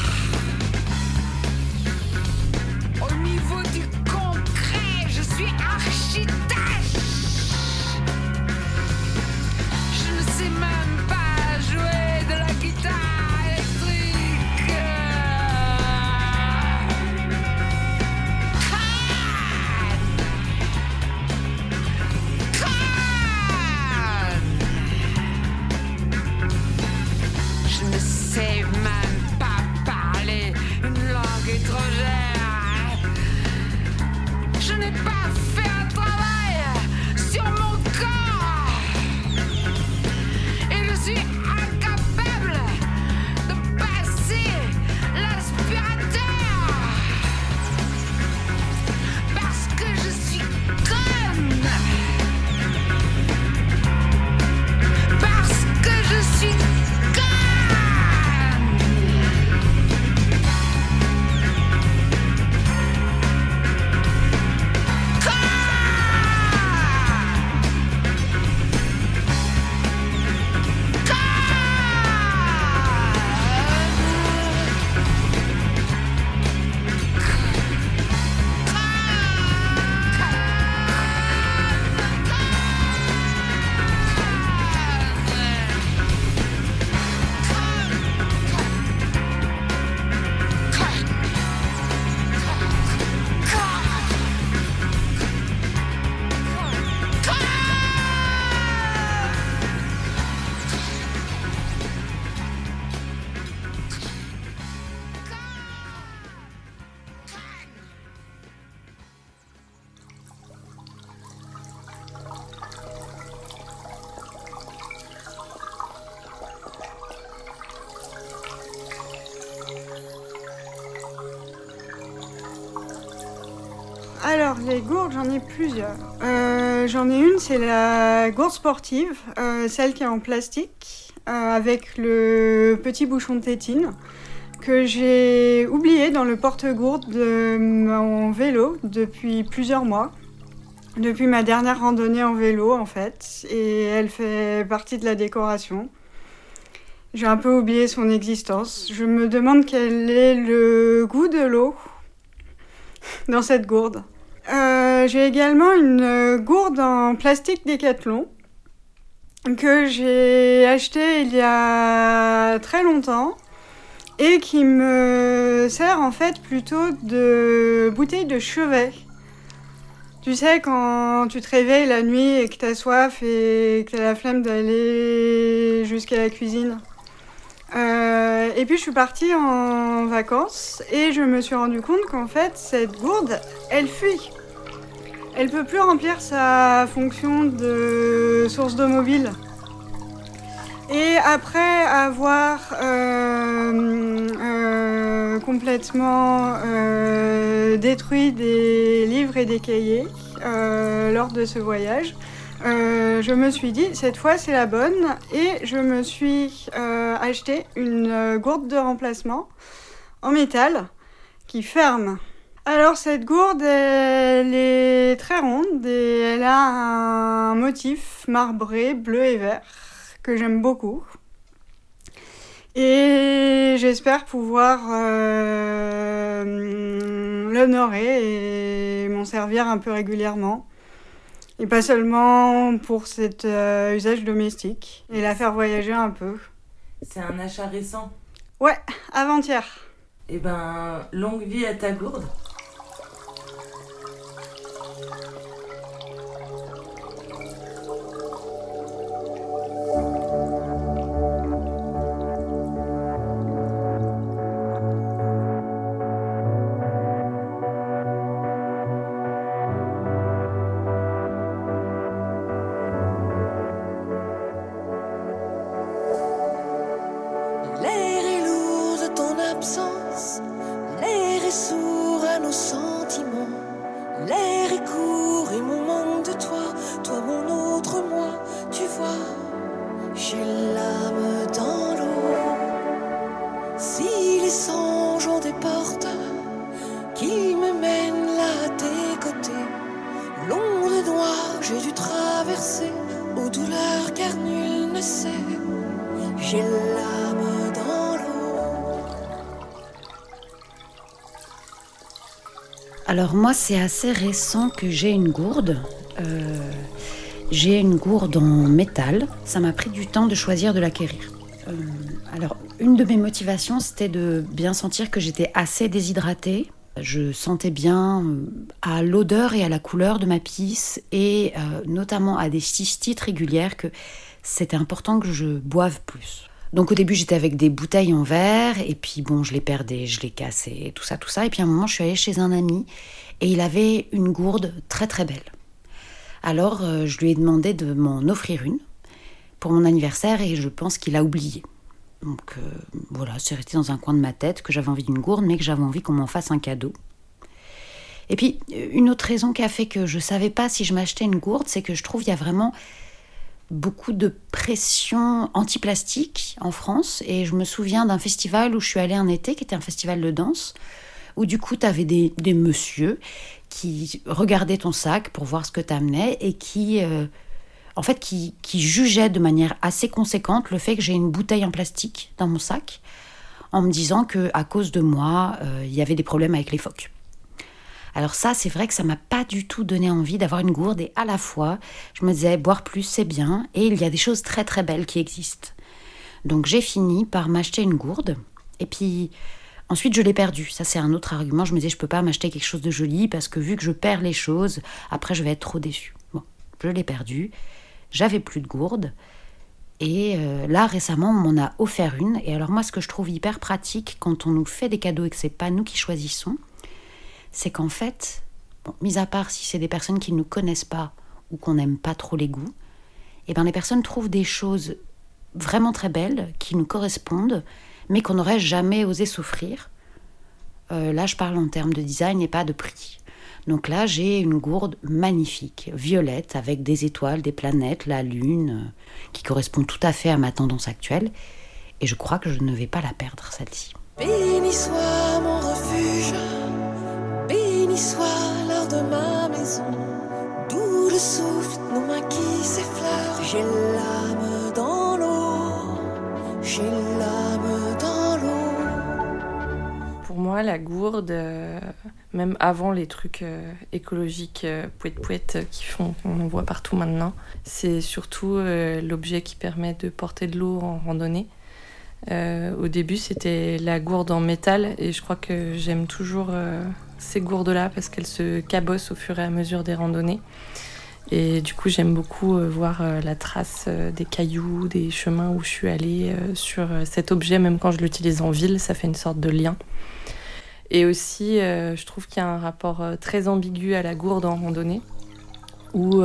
Au niveau du concret, je suis archi-tâche. Je ne sais même pas jouer de la guitare électrique. Je ne sais même pas parler une langue étrangère. Je n'ai pas fait un travail sur mon corps. Et je suis incapable de passer l'aspirateur. Parce que je suis conne. Parce que je suis conne. Alors les gourdes, j'en ai plusieurs. J'en ai une, c'est la gourde sportive, celle qui est en plastique, avec le petit bouchon de tétine, que j'ai oublié dans le porte-gourde de mon vélo depuis plusieurs mois. Depuis ma dernière randonnée en vélo, en fait, et elle fait partie de la décoration. J'ai un peu oublié son existence. Je me demande quel est le goût de l'eau dans cette gourde. J'ai également une gourde en plastique Décathlon que j'ai achetée il y a très longtemps et qui me sert en fait plutôt de bouteille de chevet. Tu sais, quand tu te réveilles la nuit et que t'as soif et que t'as la flemme d'aller jusqu'à la cuisine. Et puis je suis partie en vacances et je me suis rendu compte qu'en fait, cette gourde, elle fuit. Elle peut plus remplir sa fonction de source d'eau mobile. Et après avoir complètement détruit des livres et des cahiers lors de ce voyage, je me suis dit, cette fois c'est la bonne, et je me suis acheté une gourde de remplacement en métal qui ferme. Alors cette gourde, elle est très ronde et elle a un motif marbré, bleu et vert, que j'aime beaucoup. Et j'espère pouvoir l'honorer et m'en servir un peu régulièrement. Et pas seulement pour cet usage domestique, et la faire voyager un peu. C'est un achat récent? Ouais, avant-hier. Eh ben, longue vie à ta gourde. L'air est sourd à nos sentiments. L'air est court et mon manque de toi. Toi mon autre moi, tu vois. J'ai l'âme dans l'eau. Si les songes ont des portes qui me mènent là à tes côtés, l'onde noire j'ai dû traverser aux douleurs car nul ne sait. J'ai l'âme dans l'eau. Alors moi, c'est assez récent que j'ai une gourde. J'ai une gourde en métal. Ça m'a pris du temps de choisir de l'acquérir. Alors, une de mes motivations, c'était de bien sentir que j'étais assez déshydratée. Je sentais bien à l'odeur et à la couleur de ma pisse et notamment à des cystites régulières que c'était important que je boive plus. Donc au début, j'étais avec des bouteilles en verre, et puis bon, je les perdais, je les cassais, tout ça. Et puis à un moment, je suis allée chez un ami, et il avait une gourde très très belle. Alors, je lui ai demandé de m'en offrir une pour mon anniversaire, et je pense qu'il a oublié. Donc voilà, c'est resté dans un coin de ma tête que j'avais envie d'une gourde, mais que j'avais envie qu'on m'en fasse un cadeau. Et puis, une autre raison qui a fait que je ne savais pas si je m'achetais une gourde, c'est que je trouve qu'il y a vraiment beaucoup de pression anti-plastique en France, et je me souviens d'un festival où je suis allée un été, qui était un festival de danse, où du coup tu avais des messieurs qui regardaient ton sac pour voir ce que tu amenais et qui jugeaient de manière assez conséquente le fait que j'ai une bouteille en plastique dans mon sac, en me disant qu'à cause de moi, il y avait des problèmes avec les phoques. Alors ça, c'est vrai que ça m'a pas du tout donné envie d'avoir une gourde, et à la fois, je me disais, boire plus, c'est bien, et il y a des choses très très belles qui existent. Donc j'ai fini par m'acheter une gourde, et puis ensuite je l'ai perdue. Ça, c'est un autre argument. Je me disais, je peux pas m'acheter quelque chose de joli, parce que vu que je perds les choses, après je vais être trop déçue. Bon, je l'ai perdue, j'avais plus de gourde, et là, récemment, on m'en a offert une. Et alors moi, ce que je trouve hyper pratique quand on nous fait des cadeaux et que c'est pas nous qui choisissons, c'est qu'en fait, mis à part si c'est des personnes qui ne nous connaissent pas ou qu'on n'aime pas trop les goûts, eh ben les personnes trouvent des choses vraiment très belles qui nous correspondent, mais qu'on n'aurait jamais osé s'offrir. Là, je parle en termes de design et pas de prix. Donc là, j'ai une gourde magnifique, violette, avec des étoiles, des planètes, la lune, qui correspond tout à fait à ma tendance actuelle. Et je crois que je ne vais pas la perdre, celle-ci. Béni soit mon refuge, béni soit l'heure de ma maison, d'où le souffle nos mains qui s'effleurent. J'ai l'âme dans l'eau, j'ai l'âme dans l'eau. Pour moi, la gourde, même avant les trucs écologiques pouet-pouet qui font qu'on en voit partout maintenant, c'est surtout l'objet qui permet de porter de l'eau en randonnée. Au début, c'était la gourde en métal et je crois que j'aime toujours ces gourdes-là parce qu'elles se cabossent au fur et à mesure des randonnées. Et du coup, j'aime beaucoup voir la trace des cailloux, des chemins où je suis allée sur cet objet, même quand je l'utilise en ville, ça fait une sorte de lien. Et aussi, je trouve qu'il y a un rapport très ambigu à la gourde en randonnée, où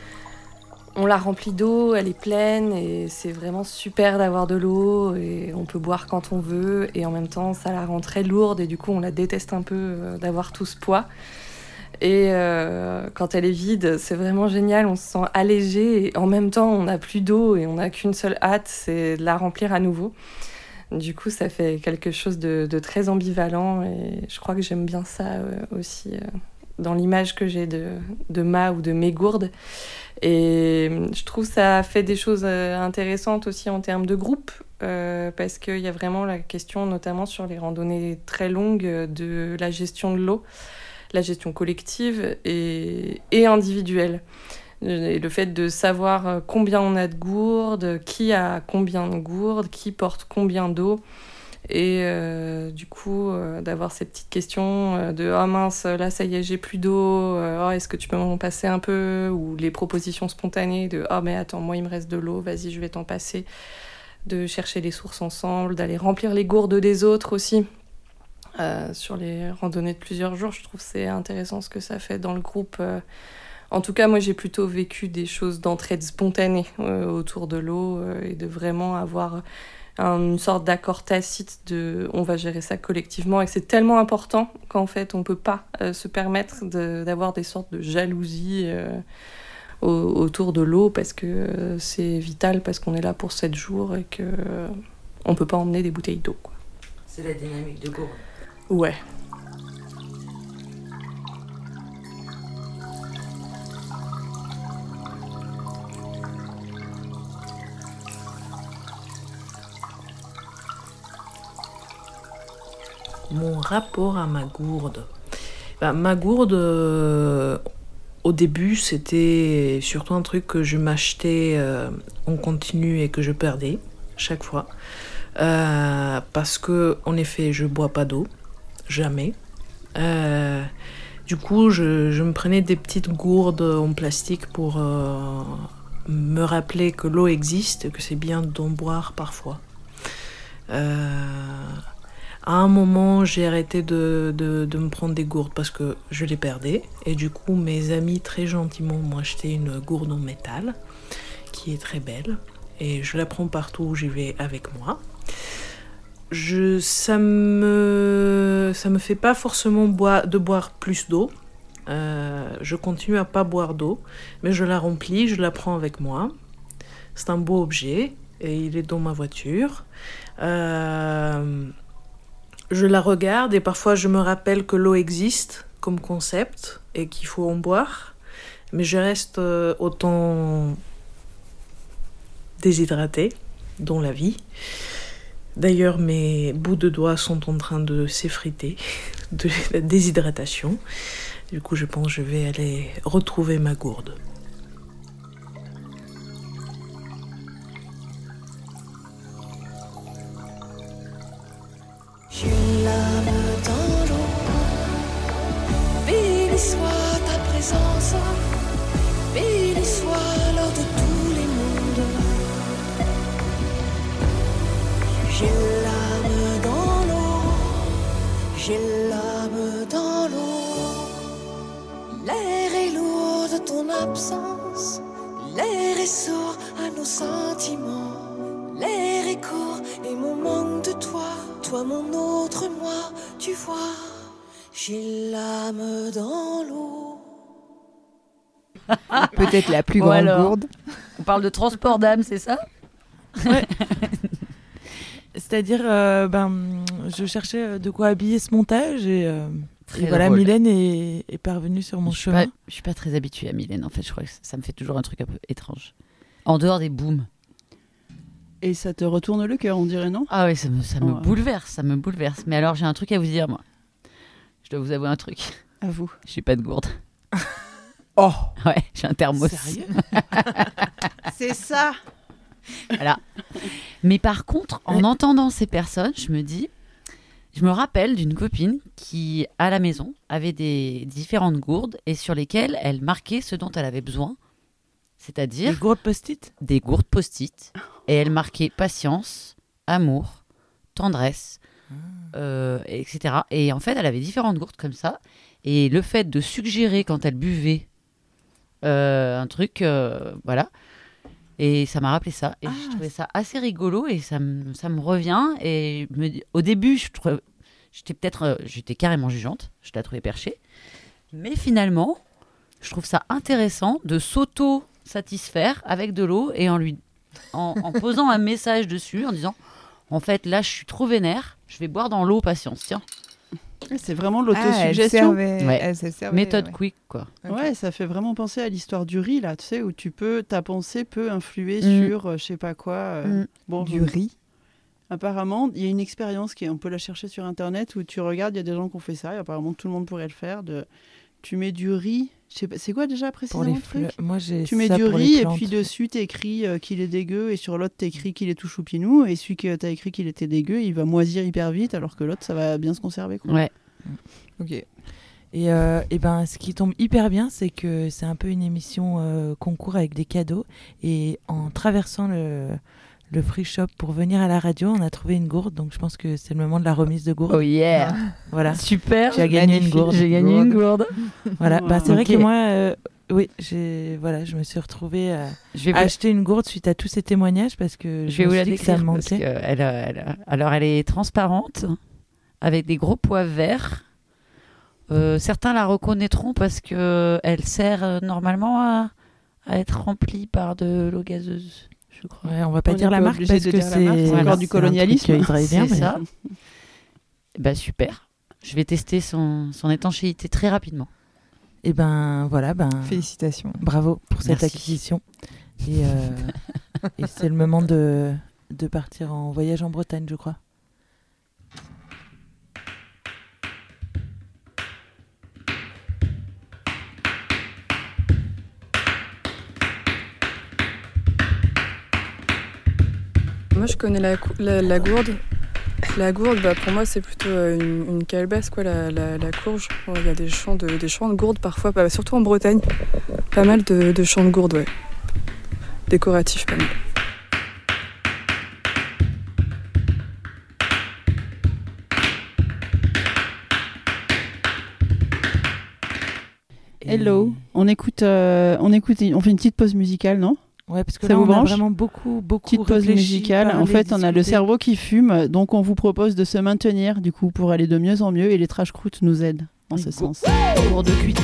on la remplit d'eau, elle est pleine, et c'est vraiment super d'avoir de l'eau, et on peut boire quand on veut, et en même temps, ça la rend très lourde, et du coup, on la déteste un peu d'avoir tout ce poids. Et quand elle est vide, c'est vraiment génial, on se sent allégé, et en même temps, on n'a plus d'eau, et on n'a qu'une seule hâte, c'est de la remplir à nouveau. Du coup, ça fait quelque chose de très ambivalent et je crois que j'aime bien ça aussi dans l'image que j'ai de ma ou de mes gourdes. Et je trouve que ça fait des choses intéressantes aussi en termes de groupe parce qu'il y a vraiment la question, notamment sur les randonnées très longues, de la gestion de l'eau, la gestion collective et individuelle. Et le fait de savoir combien on a de gourdes, qui a combien de gourdes, qui porte combien d'eau. Et du coup, d'avoir ces petites questions de « Oh mince, là ça y est, j'ai plus d'eau, oh, est-ce que tu peux m'en passer un peu ?» Ou les propositions spontanées de « Oh mais attends, moi il me reste de l'eau, vas-y je vais t'en passer ». De chercher les sources ensemble, d'aller remplir les gourdes des autres aussi. Sur les randonnées de plusieurs jours, je trouve que c'est intéressant ce que ça fait dans le groupe. En tout cas, moi, j'ai plutôt vécu des choses d'entraide spontanée autour de l'eau et de vraiment avoir une sorte d'accord tacite de on va gérer ça collectivement et que c'est tellement important qu'en fait, on ne peut pas se permettre d'avoir des sortes de jalousie autour de l'eau parce que c'est vital, parce qu'on est là pour 7 jours et qu'on ne peut pas emmener des bouteilles d'eau, quoi. C'est la dynamique de gourde. Ouais. Mon rapport à ma gourde. Ma gourde, au début, c'était surtout un truc que je m'achetais en continu et que je perdais chaque fois. Parce que, en effet, je bois pas d'eau, jamais. Du coup, je me prenais des petites gourdes en plastique pour me rappeler que l'eau existe, que c'est bien d'en boire parfois. À un moment, j'ai arrêté de me prendre des gourdes parce que je les perdais. Et du coup, mes amis très gentiment m'ont acheté une gourde en métal qui est très belle. Et je la prends partout où j'y vais avec moi. Ça me fait pas forcément de boire plus d'eau. Je continue à pas boire d'eau, mais je la remplis, je la prends avec moi. C'est un beau objet et il est dans ma voiture. Je la regarde et parfois je me rappelle que l'eau existe comme concept et qu'il faut en boire, mais je reste autant déshydratée dans la vie. D'ailleurs, mes bouts de doigts sont en train de s'effriter de la déshydratation. Du coup, je pense que je vais aller retrouver ma gourde. J'ai l'âme dans l'eau, béni soit ta présence, béni soit l'heure de tous les mondes. J'ai l'âme dans l'eau, j'ai l'âme dans l'eau. L'air est lourd de ton absence, l'air est sourd à nos sentiments. L'air est court et mon manque de toi, toi mon autre moi, tu vois. J'ai l'âme dans l'eau. Peut-être la plus grande gourde. On parle de transport d'âme, c'est ça? Ouais. C'est-à-dire, je cherchais de quoi habiller ce montage et voilà, drôle. Mylène est parvenue sur mon chemin. Je suis pas très habituée à Mylène, en fait. Je crois que ça me fait toujours un truc un peu étrange. En dehors des booms. Et ça te retourne le cœur, on dirait, non? Ah oui, ça me bouleverse, ça me bouleverse. Mais alors, j'ai un truc à vous dire, moi. Je dois vous avouer un truc. À vous. Je suis pas de gourde. Oh! Ouais, j'ai un thermos. Sérieux? C'est ça! Voilà. Mais par contre, en entendant ces personnes, je me rappelle d'une copine qui, à la maison, avait des différentes gourdes et sur lesquelles elle marquait ce dont elle avait besoin. C'est-à-dire... Des gourdes post-it? Des gourdes post-it. Et elle marquait patience, amour, tendresse, etc. Et en fait, elle avait différentes gourdes comme ça. Et le fait de suggérer quand elle buvait un truc, voilà. Et ça m'a rappelé ça. Et je trouvais ça assez rigolo et ça me revient. Et au début, j'étais carrément jugeante. Je la trouvais perchée. Mais finalement, je trouve ça intéressant de s'auto-satisfaire avec de l'eau et en posant un message dessus, en disant, en fait, là, je suis trop vénère. Je vais boire dans l'eau, patience, tiens. C'est vraiment l'autosuggestion. Méthode quick, quoi. Ouais, ça fait vraiment penser à l'histoire du riz, là, tu sais, où ta pensée peut influer sur je sais pas quoi. Du riz. Apparemment, il y a une expérience on peut la chercher sur Internet où tu regardes, il y a des gens qui ont fait ça, et apparemment tout le monde pourrait le faire. Tu mets du riz, je sais pas, c'est quoi déjà précisément le truc? Moi, tu mets du riz et puis dessus t'écris qu'il est dégueu et sur l'autre t'écris qu'il est tout choupinou et celui que t'as écrit qu'il était dégueu il va moisir hyper vite alors que l'autre ça va bien se conserver, quoi. Ouais. Ok. Et ce qui tombe hyper bien, c'est que c'est un peu une émission concours avec des cadeaux. Et en traversant le free shop pour venir à la radio, on a trouvé une gourde. Donc je pense que c'est le moment de la remise de gourde. Oh yeah. Voilà. Super. Tu as gagné une gourde. J'ai gagné une gourde. Voilà. Wow. C'est vrai que moi, je me suis retrouvée à acheter une gourde suite à tous ces témoignages parce que je vais vous la décrire que ça me manquait. Alors elle est transparente avec des gros pois verts. Certains la reconnaîtront parce que elle sert normalement à être remplie par de l'eau gazeuse. Je crois. Ouais, on va pas dire la marque parce que c'est encore du colonialisme. C'est ça. Bah super. Je vais tester son étanchéité très rapidement. Et voilà. Félicitations. Bravo pour cette acquisition. Et c'est le moment de partir en voyage en Bretagne, je crois. Moi, je connais la gourde. La gourde, pour moi, c'est plutôt une calebasse, quoi, la courge. Il y a des champs de gourde parfois, surtout en Bretagne. Pas mal de champs de gourde, ouais. Décoratifs, pas mal. Hello, on fait une petite pause musicale, non? Ouais, parce que ça là, vous on a branche? vraiment beaucoup petite pause musicale. En fait, on a le cerveau qui fume, donc on vous propose de se maintenir, du coup, pour aller de mieux en mieux, et les trash croûtes nous aident en ce sens. Cours de cuite.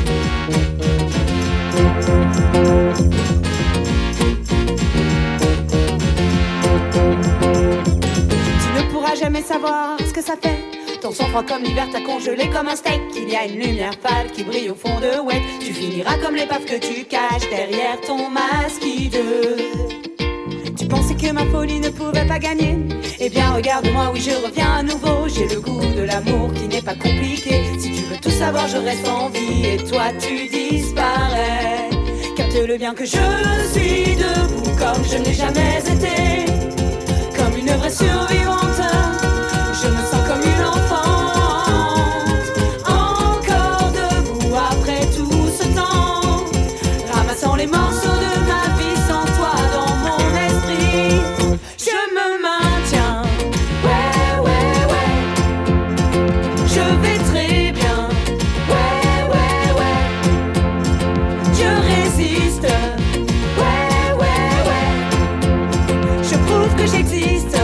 Tu ne pourras jamais savoir ce que ça fait. Ton sang froid comme l'hiver t'a congelé comme un steak. Il y a une lumière pâle qui brille au fond de Oued. Tu finiras comme l'épave que tu caches derrière ton masque hideux. Tu pensais que ma folie ne pouvait pas gagner? Eh bien regarde-moi, oui je reviens à nouveau. J'ai le goût de l'amour qui n'est pas compliqué. Si tu veux tout savoir, je reste en vie et toi tu disparais. Capte-le bien que je suis debout comme je n'ai jamais été. Comme une vraie survivante. Je me sens comme une enfante, encore debout après tout ce temps, ramassant les morceaux de ma vie sans toi dans mon esprit. Je me maintiens, ouais, je vais très bien, ouais, je résiste, ouais, je prouve que j'existe.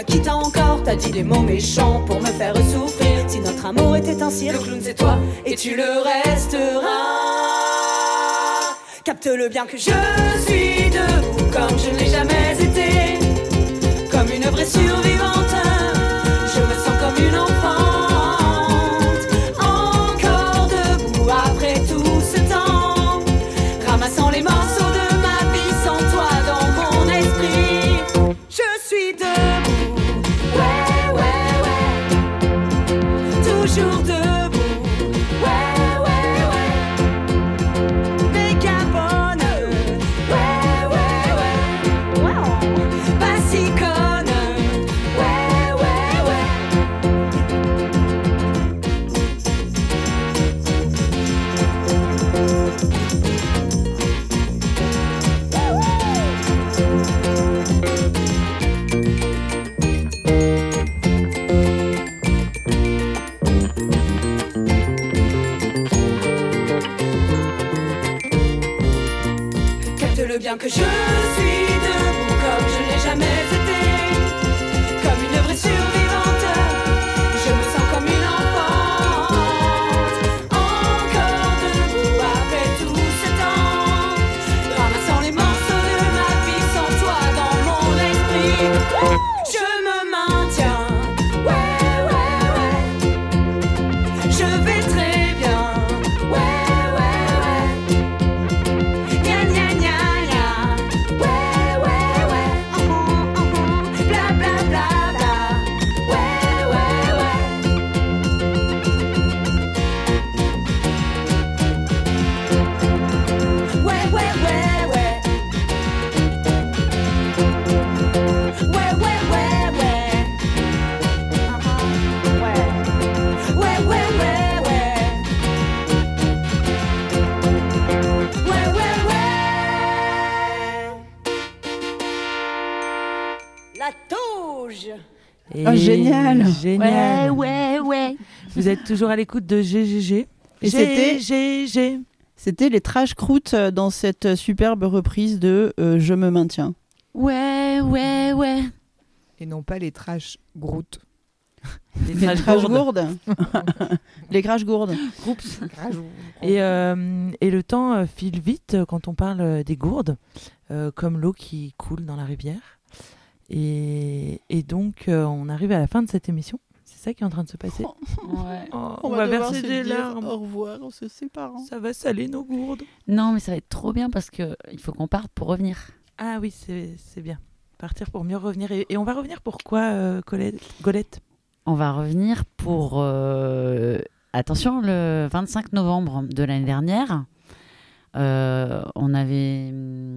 me quittant encore, t'as dit des mots méchants pour me faire souffrir. Si notre amour était un cirque, le clown c'est toi et tu le resteras. Capte-le bien que je suis debout comme je ne l'ai jamais été, comme une vraie survivante. Je me sens comme une enfante, encore debout après tout ce temps, ramassant les morceaux de ma vie sans toi dans mon esprit. Je suis debout, ouais, ouais, ouais, toujours debout. Bien que je suis debout comme je n'ai jamais été, comme une vraie survivante, je me sens comme une enfante, encore debout après tout ce temps, ramassant les morceaux de ma vie sans toi dans mon esprit. Je me maintiens, ouais, ouais, ouais, je vais très bien, ouais, ouais, ouais, gna gna gna. Oh, génial. Génial. Ouais. Vous êtes toujours à l'écoute de GGG. Et c'était les Trash Croûtes dans cette superbe reprise de Je me maintiens. Ouais. Et non pas les Trash Groutes. Les Trash Gourdes. Les Crash Gourdes. Et le temps file vite quand on parle des gourdes, comme l'eau qui coule dans la rivière. Et donc, on arrive à la fin de cette émission. C'est ça qui est en train de se passer. Ouais. On va verser des larmes. Au revoir, on se sépare. Ça va saler nos gourdes. Non, mais ça va être trop bien parce qu'il faut qu'on parte pour revenir. Ah oui, c'est bien. Partir pour mieux revenir. Et on va revenir pour quoi, Golette ? On va revenir pour... Attention, le 25 novembre de l'année dernière, on avait...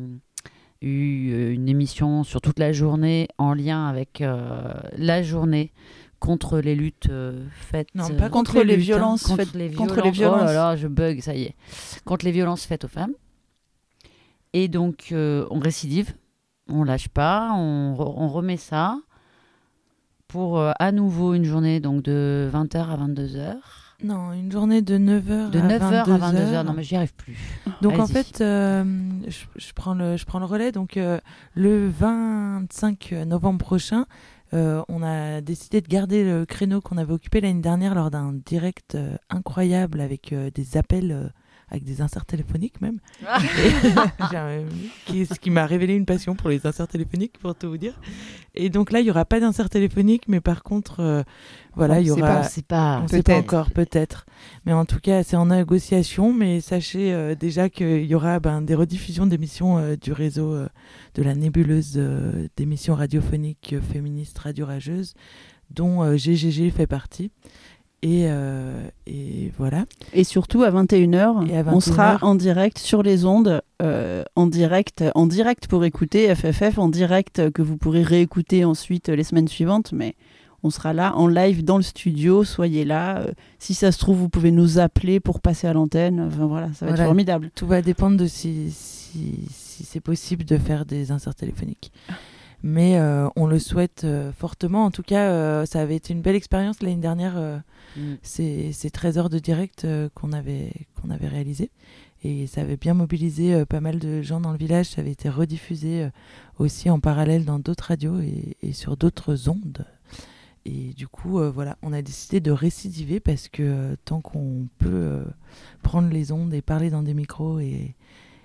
eu une émission sur toute la journée en lien avec la journée contre les luttes faites... Non, pas contre les violences faites... Contre les violences. Oh là là, je bug, ça y est. Contre les violences faites aux femmes. Et donc, on récidive, on lâche pas, on remet ça pour à nouveau une journée donc, de 20h à 22h. Non, une journée de 9h de 9h à 22h. Non, mais j'y arrive plus. Donc allez-y. En fait, je prends le relais. Donc le 25 novembre prochain, on a décidé de garder le créneau qu'on avait occupé l'année dernière lors d'un direct incroyable avec des appels avec des inserts téléphoniques même. Ce qui m'a révélé une passion pour les inserts téléphoniques, pour tout vous dire. Et donc là, il n'y aura pas d'insert téléphonique, mais par contre, voilà, il y aura... On ne sait pas encore, peut-être. Mais en tout cas, c'est en négociation, mais sachez déjà qu'il y aura des rediffusions d'émissions du réseau de la nébuleuse d'émissions radiophoniques féministes Radio Rageuse, dont GGG fait partie. Et voilà. Et surtout à 21h, on sera en direct sur les ondes, en direct pour écouter FFF, en direct que vous pourrez réécouter ensuite les semaines suivantes, mais on sera là en live dans le studio, soyez là. Si ça se trouve, vous pouvez nous appeler pour passer à l'antenne. Enfin voilà, ça va être formidable. Tout va dépendre de si c'est possible de faire des inserts téléphoniques. mais on le souhaite fortement. En tout cas, ça avait été une belle expérience l'année dernière, ces 13 heures de direct qu'on avait réalisées. Et ça avait bien mobilisé pas mal de gens dans le village. Ça avait été rediffusé aussi en parallèle dans d'autres radios et sur d'autres ondes. Et du coup, voilà, on a décidé de récidiver parce que tant qu'on peut prendre les ondes et parler dans des micros et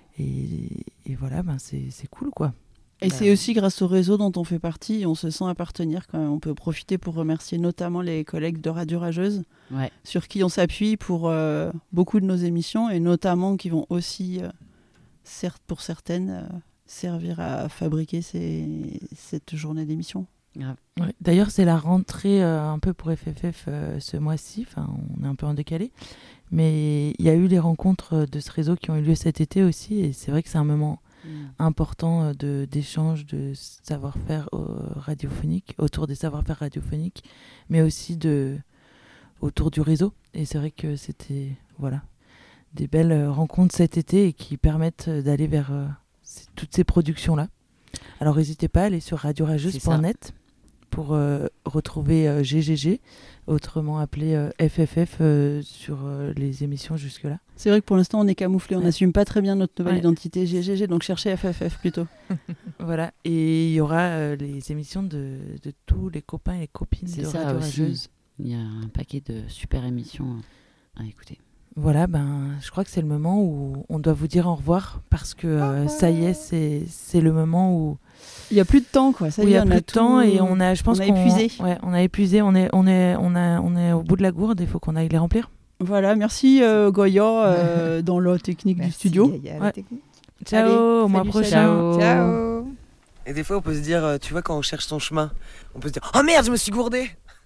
voilà, c'est cool, quoi. Et c'est aussi grâce au réseau dont on fait partie, on se sent appartenir quand même. On peut profiter pour remercier notamment les collègues de Radio Rageuse, sur qui on s'appuie pour beaucoup de nos émissions, et notamment qui vont aussi, certes pour certaines, servir à fabriquer cette journée d'émission. Ouais. D'ailleurs, c'est la rentrée un peu pour FFF ce mois-ci, on est un peu en décalé, mais il y a eu les rencontres de ce réseau qui ont eu lieu cet été aussi, et c'est vrai que c'est un moment important d'échange de savoir-faire radiophonique, autour des savoir-faire radiophoniques, mais aussi autour du réseau. Et c'est vrai que c'était des belles rencontres cet été et qui permettent d'aller vers toutes ces productions-là. Alors n'hésitez pas à aller sur radiorageuse.net pour retrouver GGG, autrement appelé FFF, sur les émissions jusque-là. C'est vrai que pour l'instant on est camouflé, on n'assume pas très bien notre nouvelle identité GGG, donc cherchez FFF plutôt. Voilà, et il y aura les émissions de tous les copains et les copines de Radio Rageuse. Il y a un paquet de super émissions à écouter. Voilà, je crois que c'est le moment où on doit vous dire au revoir, parce que ça y est, c'est le moment où il n'y a plus de temps, quoi. Ça y est, il y a plus de temps et on a, je pense qu'on épuisé. Ouais, on a épuisé, on est au bout de la gourde, il faut qu'on aille les remplir. Voilà, merci Goya dans la technique du studio. Ciao, allez, au mois prochain. Ciao. Et des fois, on peut se dire, tu vois, quand on cherche son chemin, on peut se dire, oh merde, je me suis gourdé.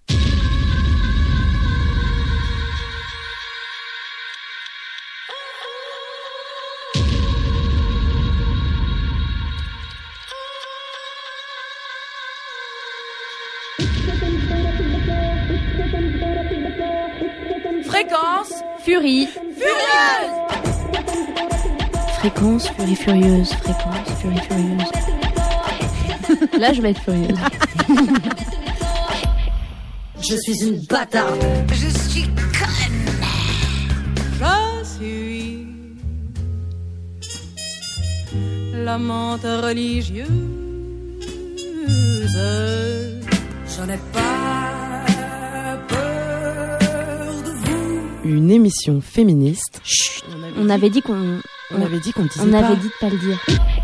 Fréquence Furie Furieuse. Fréquence Furie Furieuse. Fréquence Furie Furieuse. Là, je vais être furieuse. Je suis une bâtarde. Je suis conne. Je suis l'amante religieuse. Je n'ai pas peur de vous. Une émission féministe. On avait dit qu'on disait on avait dit de pas le dire.